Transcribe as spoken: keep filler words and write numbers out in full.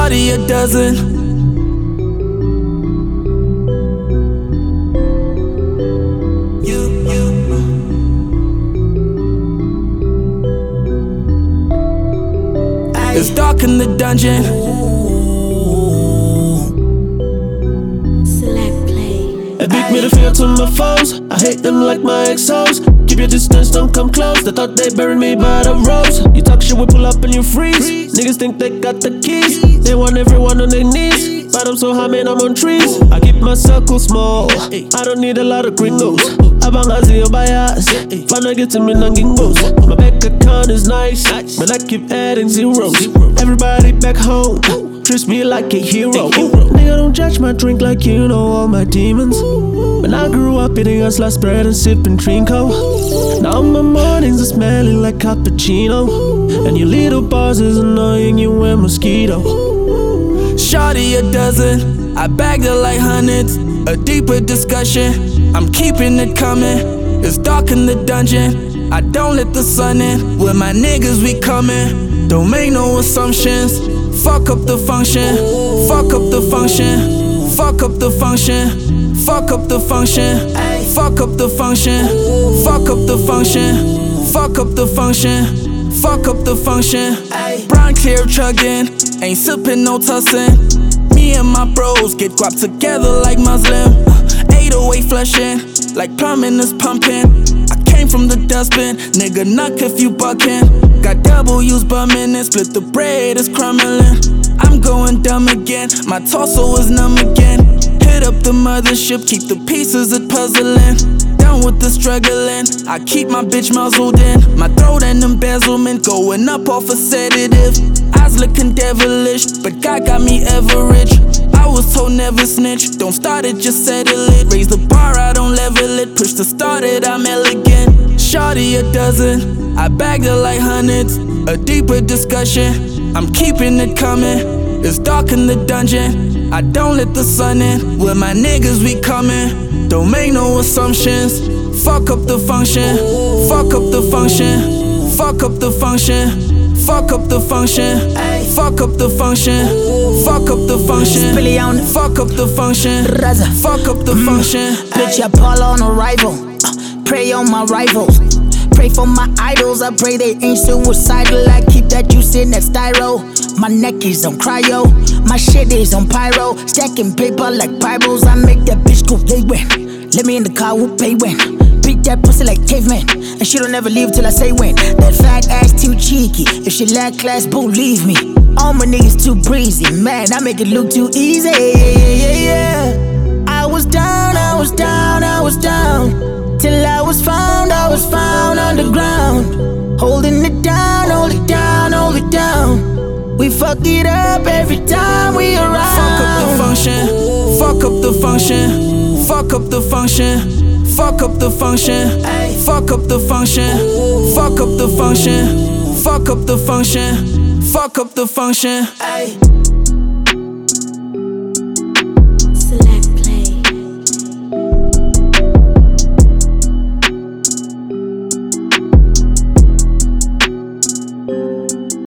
Shawty a dozen. It's dark in the dungeon. Select play. A big middle finger to my foes. I hate them like my ex-hoes. Keep your distance, don't come close. They thought they buried me by the ropes. You talk shit, we pull up and you freeze. Niggas think they got the keys. They want everyone on their knees. But I'm so high, man, I'm on trees. I keep my circle small. I don't need a lot of gringos. Abang Azi or bias. Finna get to me nangingos. My bank account is nice, but I keep adding zeros. Everybody back home treats me like a hero. Nigga, don't judge my drink like you know all my demons. When I grew up eating a sliced bread and sipping Trinco. Now my mornings are smelling like cappuccino. And your little bars is annoying you and mosquito. Shawty a dozen, I bagged her like hundreds. A deeper discussion, I'm keeping it coming. It's dark in the dungeon, I don't let the sun in. With my niggas we coming, don't make no assumptions. Fuck up the function, fuck up the function, fuck up the function, fuck up the function, fuck up the function, fuck up the function, fuck up the function, fuck up the function. Brown clear chugging, ain't sipping no tussin'. Me and my bros get guap together like Muslim. eight oh eight flushing, like plumbing is pumping. I came from the dustbin, nigga knock if you buckin'. Got W's bumming and split the bread is crumbling. I'm going dumb again, my torso is numb again. Hit up the mothership, keep the pieces it puzzling. Down with the struggling, I keep my bitch muzzled in. My throat and embezzlement going up off a sedative. Eyes looking devilish, but God got me ever rich. I was told never snitch, don't start it, just settle it. Raise the bar, I don't level it, push to start it, I'm elegant. Shawty a dozen, I bagged her like hundreds. A deeper discussion, I'm keeping it coming. It's dark in the dungeon, I don't let the sun in. With my niggas we coming, don't make no assumptions. Fuck up the function, fuck up the function, fuck up the function. Fuck up the function, fuck up the function, fuck up the function, fuck up the function, fuck up the function. Bitch, I ball on arrival, uh, pray on my rivals. Pray for my idols, I pray they ain't suicidal. I keep that juice in that styro. My neck is on cryo, my shit is on pyro. Stacking paper like Bibles, I make that bitch go play when. Let me in the car, we'll pay when. Beat that pussy like caveman, and she don't ever leave till I say when. That fat ass too cheeky, if she lack class, believe me. All my niggas too breezy, man, I make it look too easy. Yeah, yeah, yeah. I was down, I was down, I was down, till I was found, I was found underground. Holding it down, hold it down, hold it down. We fuck it up every time we around. Fuck up the function, fuck up the function, fuck up the function. Fuck up the function, fuck up the function, fuck up the function, fuck up the function, fuck up the function.